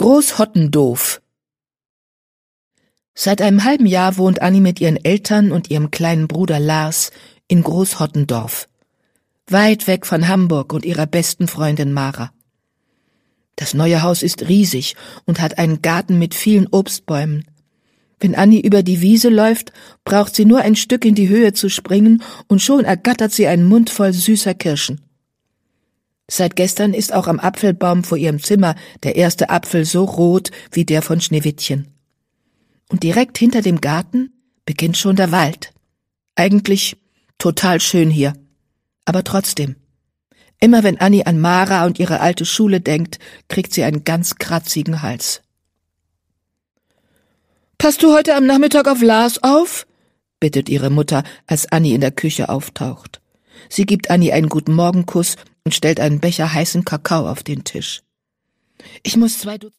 Großhottendorf. Seit einem halben Jahr wohnt Annie mit ihren Eltern und ihrem kleinen Bruder Lars in Großhottendorf, weit weg von Hamburg und ihrer besten Freundin Mara. Das neue Haus ist riesig und hat einen Garten mit vielen Obstbäumen. Wenn Annie über die Wiese läuft, braucht sie nur ein Stück in die Höhe zu springen und schon ergattert sie einen Mund voll süßer Kirschen. Seit gestern ist auch am Apfelbaum vor ihrem Zimmer der erste Apfel so rot wie der von Schneewittchen. Und direkt hinter dem Garten beginnt schon der Wald. Eigentlich total schön hier. Aber trotzdem. Immer wenn Annie an Mara und ihre alte Schule denkt, kriegt sie einen ganz kratzigen Hals. »Passt du heute am Nachmittag auf Lars auf?« bittet ihre Mutter, als Annie in der Küche auftaucht. Sie gibt Annie einen Guten-Morgen-Kuss und stellt einen Becher heißen Kakao auf den Tisch. »Ich muss 2